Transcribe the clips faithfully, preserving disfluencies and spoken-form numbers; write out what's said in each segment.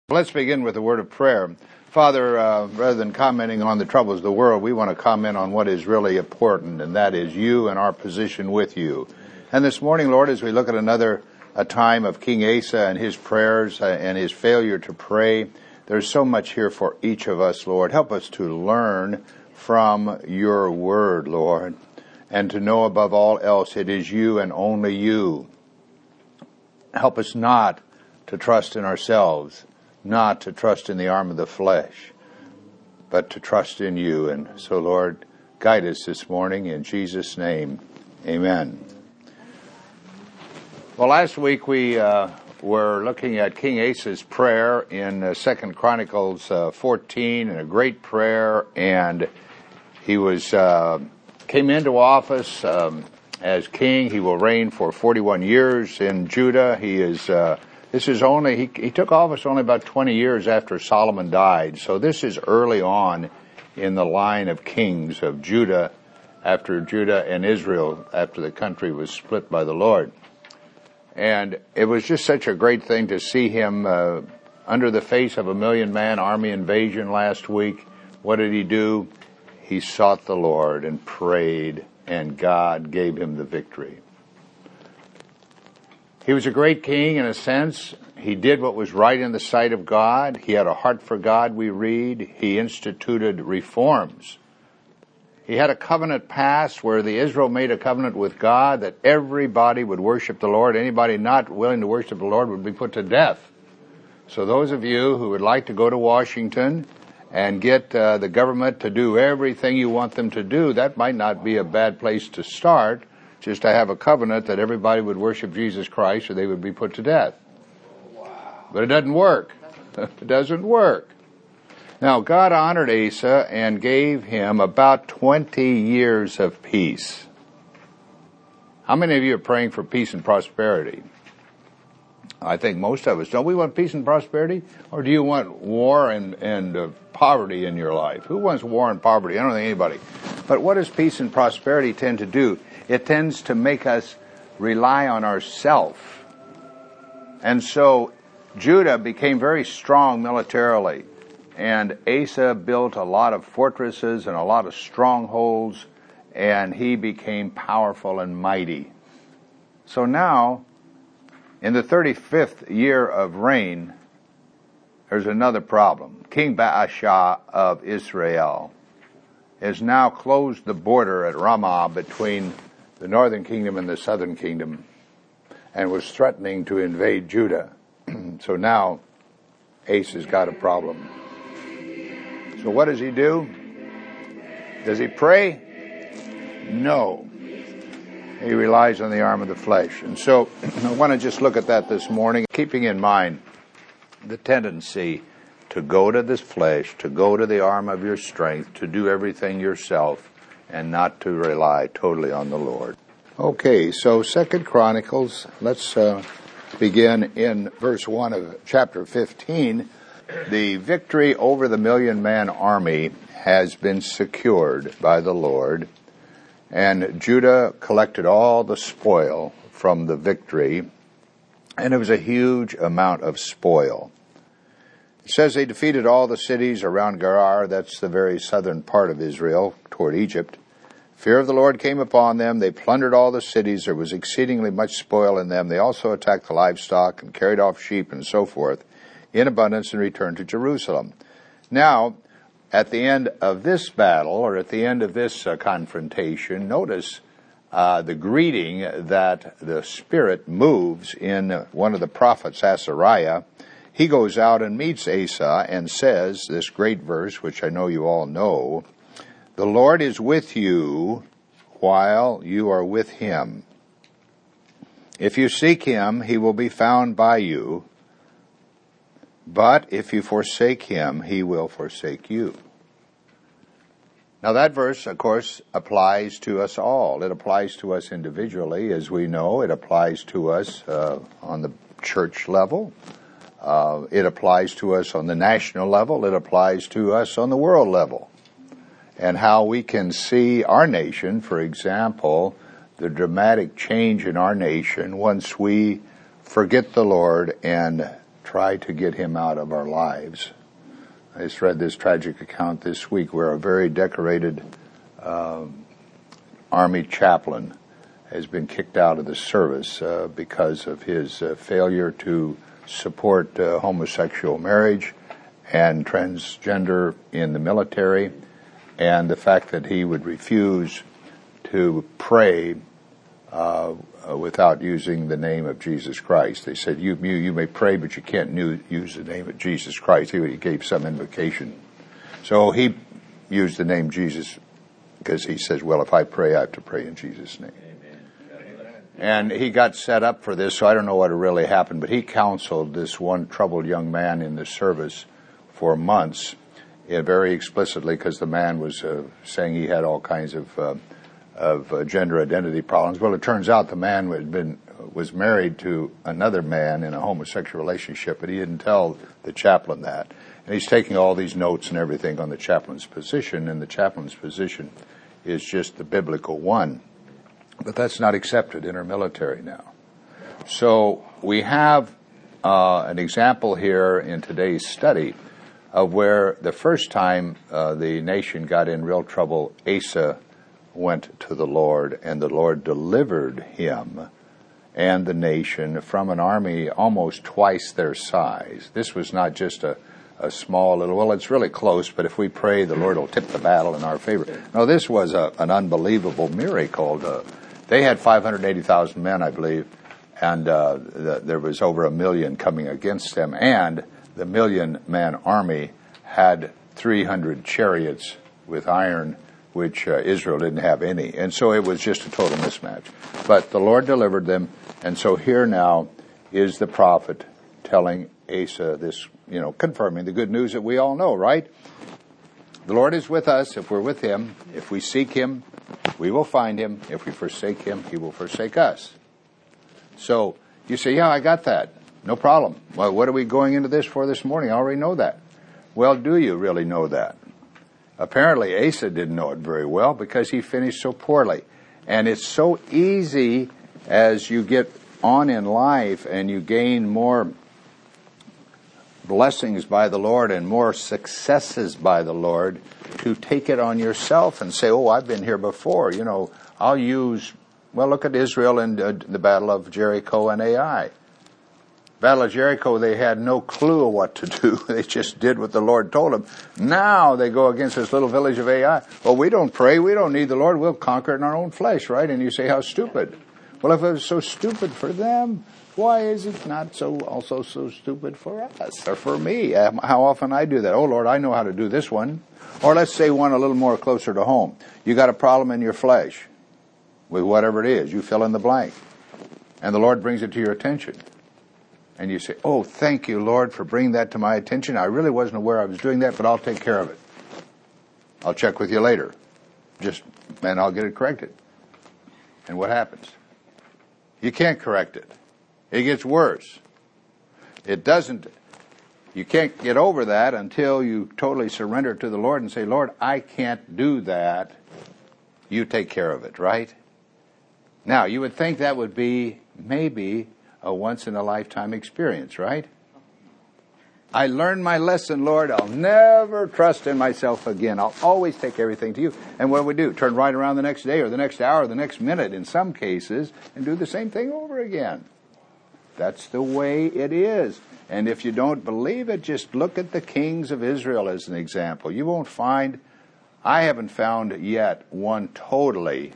Let's begin with a word of prayer. Father, uh, rather than commenting on the troubles of the world, we want to comment on what is really important, and that is you and our position with you. And this morning, Lord, as we look at another a time of King Asa and his prayers uh, and his failure to pray, there's so much here for each of us, Lord. Help us to learn from your word, Lord, and to know above all else it is you and only you. Help us not to trust in ourselves, not to trust in the arm of the flesh, but to trust in you. And so, Lord, guide us this morning in Jesus' name. Amen. Well, last week we uh, were looking at King Asa's prayer in uh, Second Chronicles uh, fourteen, and a great prayer, and he was uh, came into office um, as king. He will reign for forty-one years in Judah. He is uh, This is only, he, he took office only about twenty years after Solomon died. So this is early on in the line of kings of Judah, after Judah and Israel, after the country was split by the Lord. And it was just such a great thing to see him uh, under the face of a million man army invasion last week. What did he do? He sought the Lord and prayed, and God gave him the victory. He was a great king in a sense. He did what was right in the sight of God. He had a heart for God, we read. He instituted reforms. He had a covenant passed where the Israel made a covenant with God that everybody would worship the Lord. Anybody not willing to worship the Lord would be put to death. So those of you who would like to go to Washington and get uh, the government to do everything you want them to do, that might not be a bad place to start. Just to have a covenant that everybody would worship Jesus Christ or they would be put to death. Wow. But it doesn't work. It doesn't work. Now, God honored Asa and gave him about twenty years of peace. How many of you are praying for peace and prosperity? I think most of us. Don't we want peace and prosperity? Or do you want war and, and uh, poverty in your life? Who wants war and poverty? I don't think anybody. But what does peace and prosperity tend to do? It tends to make us rely on ourselves. And so Judah became very strong militarily. And Asa built a lot of fortresses and a lot of strongholds. And he became powerful and mighty. So now, in the thirty-fifth year of reign, there's another problem. King Baasha of Israel has now closed the border at Ramah between the northern kingdom and the southern kingdom, and was threatening to invade Judah. So now Asa's got a problem. So what does he do? Does he pray? No. He relies on the arm of the flesh. And so I want to just look at that this morning, keeping in mind the tendency to go to this flesh, to go to the arm of your strength, to do everything yourself, and not to rely totally on the Lord. Okay, so Second Chronicles, let's uh, begin in verse one of chapter fifteen. The victory over the million-man army has been secured by the Lord, and Judah collected all the spoil from the victory, and it was a huge amount of spoil. It says they defeated all the cities around Gerar, that's the very southern part of Israel, toward Egypt. Fear of the Lord came upon them. They plundered all the cities. There was exceedingly much spoil in them. They also attacked the livestock and carried off sheep and so forth in abundance and returned to Jerusalem. Now, at the end of this battle, or at the end of this uh, confrontation, notice uh, the greeting that the Spirit moves in one of the prophets, Azariah. He goes out and meets Asa and says this great verse, which I know you all know, "The Lord is with you while you are with him. If you seek him, he will be found by you. But if you forsake him, he will forsake you." Now that verse, of course, applies to us all. It applies to us individually, as we know. It applies to us uh, on the church level. Uh, it applies to us on the national level. It applies to us on the world level. And how we can see our nation, for example, the dramatic change in our nation once we forget the Lord and try to get him out of our lives. I just read this tragic account this week where a very decorated uh, Army chaplain has been kicked out of the service uh, because of his uh, failure to support uh, homosexual marriage and transgender in the military, and the fact that he would refuse to pray uh, without using the name of Jesus Christ. They said, you, you, you may pray, but you can't new, use the name of Jesus Christ. He, he gave some invocation. So he used the name Jesus because he says, well, if I pray, I have to pray in Jesus' name. And he got set up for this, so I don't know what really happened, but he counseled this one troubled young man in the service for months, uh, very explicitly, because the man was uh, saying he had all kinds of uh, of uh, gender identity problems. Well, it turns out the man had been was married to another man in a homosexual relationship, but he didn't tell the chaplain that. And he's taking all these notes and everything on the chaplain's position, and the chaplain's position is just the biblical one. But that's not accepted in our military now. So we have uh, an example here in today's study of where the first time uh, the nation got in real trouble, Asa went to the Lord, and the Lord delivered him and the nation from an army almost twice their size. This was not just a, a small little, well, it's really close, but if we pray, the Lord will tip the battle in our favor. No, this was a, an unbelievable miracle. Uh, They had five hundred eighty thousand men, I believe, and uh, the, there was over a million coming against them. And the million-man army had three hundred chariots with iron, which uh, Israel didn't have any. And so it was just a total mismatch. But the Lord delivered them. And so here now is the prophet telling Asa this, you know, confirming the good news that we all know, right? The Lord is with us if we're with him. If we seek him, we will find him. If we forsake him, he will forsake us. So you say, yeah, I got that. No problem. Well, what are we going into this for this morning? I already know that. Well, do you really know that? Apparently, Asa didn't know it very well because he finished so poorly. And it's so easy as you get on in life and you gain more blessings by the Lord and more successes by the Lord to take it on yourself and say, oh, I've been here before. You know, I'll use, well, look at Israel and uh, the Battle of Jericho and Ai. Battle of Jericho, they had no clue of what to do. They just did what the Lord told them. Now they go against this little village of Ai. Well, we don't pray. We don't need the Lord. We'll conquer it in our own flesh, right? And you say, how stupid. Well, if it was so stupid for them, why is it not so also so stupid for us or for me? How often I do that. Oh, Lord, I know how to do this one. Or let's say one a little more closer to home. You got a problem in your flesh with whatever it is. You fill in the blank. And the Lord brings it to your attention. And you say, oh, thank you, Lord, for bringing that to my attention. I really wasn't aware I was doing that, but I'll take care of it. I'll check with you later. Just, and I'll get it corrected. And what happens? You can't correct it. It gets worse. It doesn't, you can't get over that until you totally surrender to the Lord and say, Lord, I can't do that. You take care of it, right? Now, you would think that would be maybe a once-in-a-lifetime experience, right? I learned my lesson, Lord. I'll never trust in myself again. I'll always take everything to you. And what do we do? Turn right around the next day or the next hour or the next minute in some cases and do the same thing over again. That's the way it is. And if you don't believe it, just look at the kings of Israel as an example. You won't find, I haven't found yet one totally,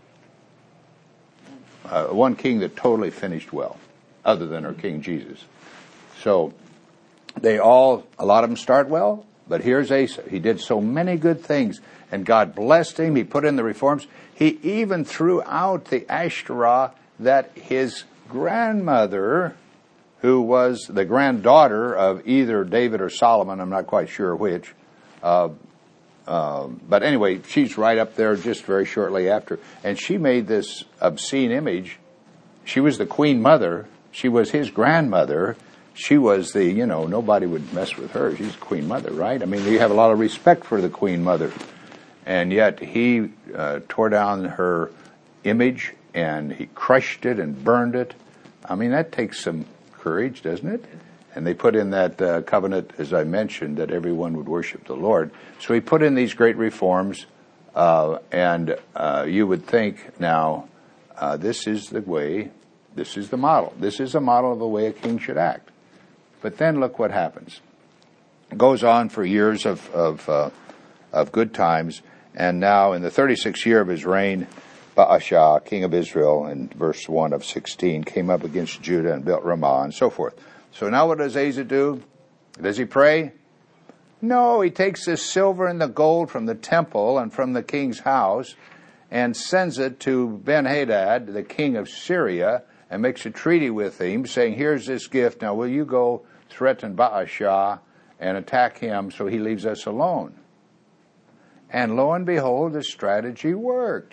uh, one king that totally finished well, other than our King Jesus. So they all, a lot of them start well, but here's Asa. He did so many good things, and God blessed him. He put in the reforms. He even threw out the Ashtoreth that his grandmother, who was the granddaughter of either David or Solomon, I'm not quite sure which, uh, uh, but anyway, she's right up there just very shortly after, and she made this obscene image. She was the queen mother. She was his grandmother. She was the, you know, nobody would mess with her. She's queen mother, right? I mean, you have a lot of respect for the queen mother. And yet he uh, tore down her image and he crushed it and burned it. I mean, that takes some courage, doesn't it? And they put in that uh, covenant, as I mentioned, that everyone would worship the Lord. So he put in these great reforms, uh, and uh, you would think now, uh, this is the way, this is the model. This is a model of a way a king should act. But then look what happens. It goes on for years of of, uh, of good times, and now in the thirty-sixth year of his reign, Baasha, king of Israel, in verse one of sixteen, came up against Judah and built Ramah and so forth. So now what does Asa do? Does he pray? No, he takes the silver and the gold from the temple and from the king's house and sends it to Ben-Hadad, the king of Syria, and makes a treaty with him, saying, here's this gift. Now will you go threaten Baasha and attack him so he leaves us alone? And lo and behold, the strategy worked.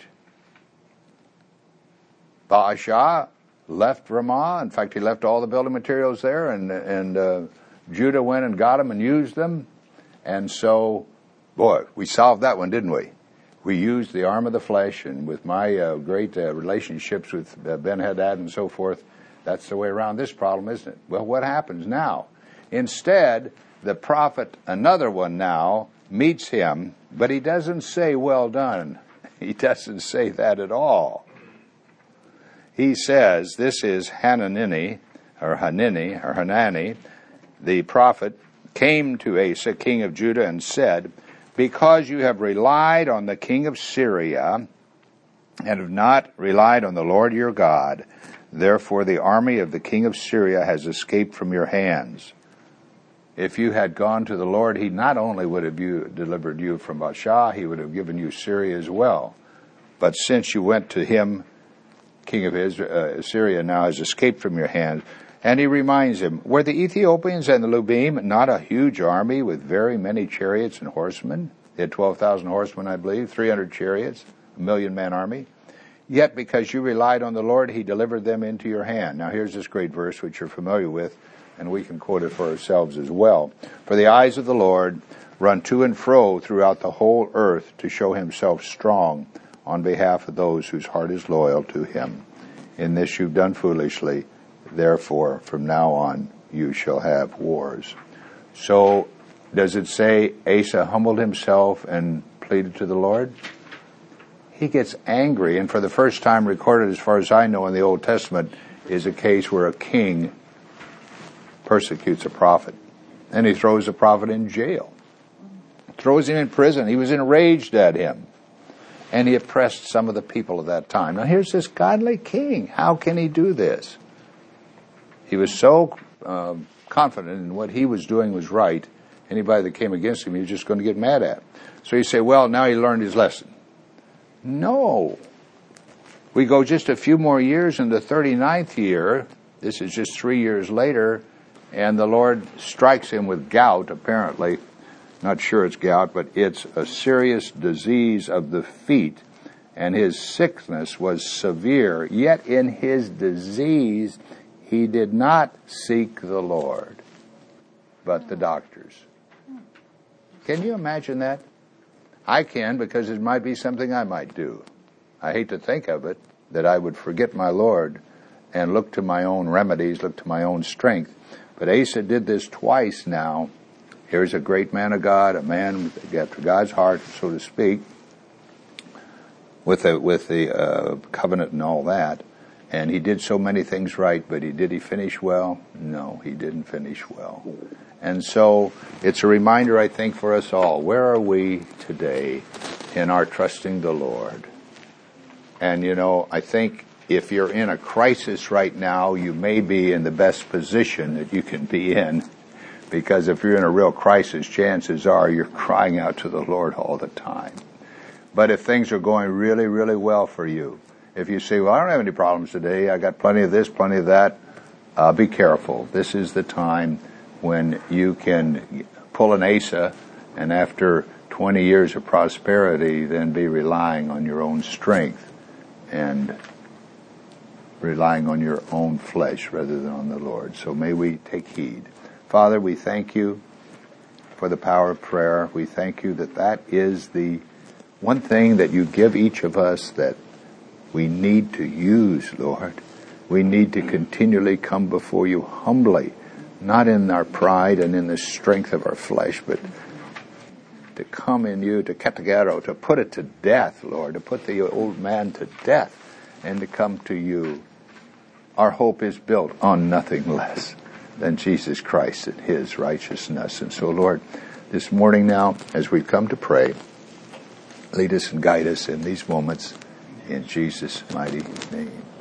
Baasha left Ramah. In fact, he left all the building materials there, and and uh, Judah went and got them and used them. And so, boy, we solved that one, didn't we? We used the arm of the flesh, and with my uh, great uh, relationships with uh, Ben-Hadad and so forth, that's the way around this problem, isn't it? Well, what happens now? Instead, the prophet, another one now, meets him, but he doesn't say, well done. He doesn't say that at all. He says, this is Hanani, or Hanani, or Hanani, the prophet, came to Asa, king of Judah, and said, because you have relied on the king of Syria, and have not relied on the Lord your God, therefore the army of the king of Syria has escaped from your hands. If you had gone to the Lord, he not only would have you, delivered you from Baasha, he would have given you Syria as well. But since you went to him, king of Israel, uh, Syria now has escaped from your hand. And he reminds him, were the Ethiopians and the Lubim not a huge army with very many chariots and horsemen? They had twelve thousand horsemen, I believe, three hundred chariots, a million-man army. Yet because you relied on the Lord, he delivered them into your hand. Now here's this great verse which you're familiar with, and we can quote it for ourselves as well. For the eyes of the Lord run to and fro throughout the whole earth to show himself strong on behalf of those whose heart is loyal to him. In this you've done foolishly. Therefore, from now on, you shall have wars. So, does it say Asa humbled himself and pleaded to the Lord? He gets angry, and for the first time recorded, as far as I know, in the Old Testament, is a case where a king persecutes a prophet. And he throws the prophet in jail. Throws him in prison. He was enraged at him. And he oppressed some of the people of that time. Now here's this godly king. How can he do this? He was so uh, confident in what he was doing was right. Anybody that came against him, he was just going to get mad at. So you say, well, now he learned his lesson. No. We go just a few more years in the thirty-ninth year. This is just three years later. And the Lord strikes him with gout, apparently. Not sure it's gout, but it's a serious disease of the feet. And his sickness was severe. Yet in his disease, he did not seek the Lord, but the doctors. Can you imagine that? I can, because it might be something I might do. I hate to think of it, that I would forget my Lord and look to my own remedies, look to my own strength. But Asa did this twice now. Here's a great man of God, a man after God's heart, so to speak, with the, with the uh, covenant and all that. And he did so many things right, but he did he finish well? No, he didn't finish well. And so it's a reminder, I think, for us all. Where are we today in our trusting the Lord? And, you know, I think if you're in a crisis right now, you may be in the best position that you can be in. Because if you're in a real crisis, chances are you're crying out to the Lord all the time. But if things are going really, really well for you, if you say, well, I don't have any problems today, I got plenty of this, plenty of that, uh, be careful. This is the time when you can pull an Asa, and after twenty years of prosperity, then be relying on your own strength and relying on your own flesh rather than on the Lord. So may we take heed. Father, we thank you for the power of prayer. We thank you that that is the one thing that you give each of us that we need to use, Lord. We need to continually come before you humbly, not in our pride and in the strength of our flesh, but to come in you, to kategero, to put it to death, Lord, to put the old man to death, and to come to you. Our hope is built on nothing less than Jesus Christ and his righteousness. And so, Lord, this morning now, as we come to pray, lead us and guide us in these moments in Jesus' mighty name.